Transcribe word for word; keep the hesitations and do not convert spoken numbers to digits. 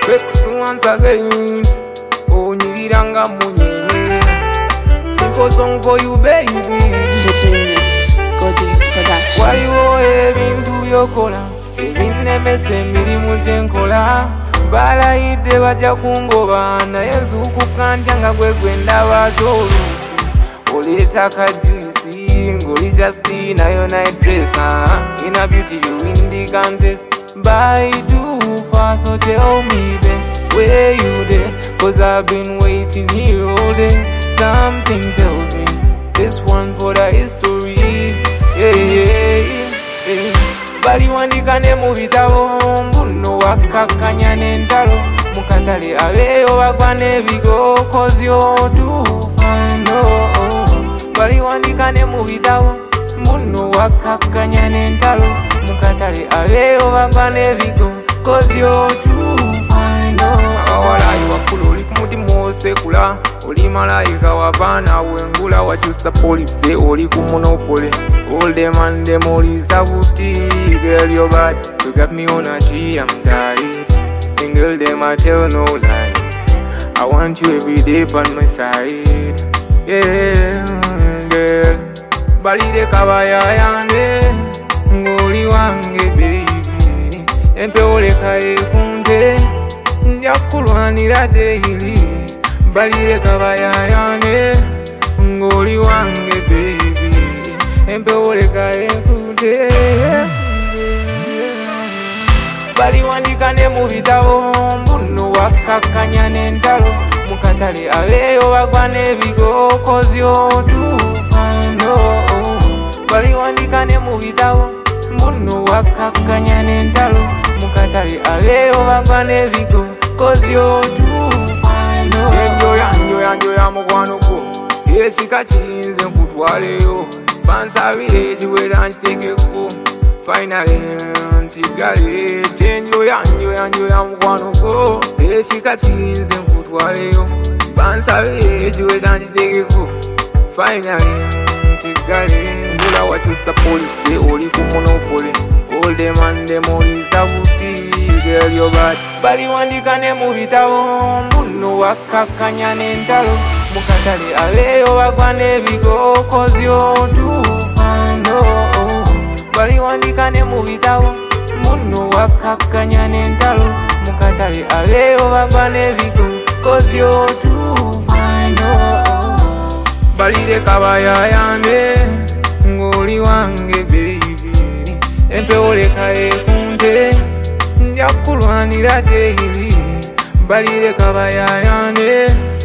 Fix once again. Oh, Niranga Munye. Simple song for you, baby. Genius, Godi Production. Why you having to your collar? Even never send me the Mujenkola. Bala ide baja kungoba na yezuku kanjanga gwegwenda batolusi oleta juicy ngoli Justina yo night dress uh. In a beauty you win the contest by too far, so tell me then where you there, cause I've been waiting here all day. Something tells me this one for the history. Yeah, yeah, yeah. Bali wandikane mu bitabo mbuno wakakanya n'entalo mukatale abeyo bagwa n'ebigo cause you're too fine. Oh, bali wandikane mu bitabo mbuno wakakanya n'entalo mukatale abeyo bagwa n'ebigo cause you're too fine. Awalayi wakulu oli kumutima osekula oli malayika wabana wengula wakyusa polisi oli ku monopole. All them and them all is a booty. Girl, you're bad, you got me on a tree, I'm tired. And girl, them I tell no lies. I want you every day by my side. Yeah, girl. Bali de kabaya yande ngoli wange baby. Empe ole kae kunde njakulwanira daily. Bali de kabaya yande ngoli wange baby. Empe oleka ekude bali wandikane mu bitabo mbuno wakakanya n'entalo mukatale abeyo bagwa n'ebigo cause you're too fine. Oh, bali wandikane mu bitabo mbuno wakakanya n'entalo mukatale abeyo bagwa n'ebigo cause you're too fine. Enjoya enjoya enjoya mukwano gwo yesika kiyinze nkutwaleyo Pansabire chiwera nchitekeko finally nchigale enjoya enjoya enjoya mukwano gwo esika chinze nkutwaleyo pansabire chiwera nchitekeko finally nchigale ngula wakyusa polisi oli ku monopole. All them and them all is a booty. Girl, you're bad. Bali wandikane mu bitabo mbuno wakakanya n'entalo mukatale abeyo bagwa n'ebigo cause you're too fine. Oh, bali wandikane mu bitabo mbuno wakakanya n'entalo mukatale abeyo bagwa n'ebigo cause you're too fine. Oh, bali de kabaya yande ngoli wange baby. Empe oleka ekunde njakulwanira daily. Bali de kabaya yande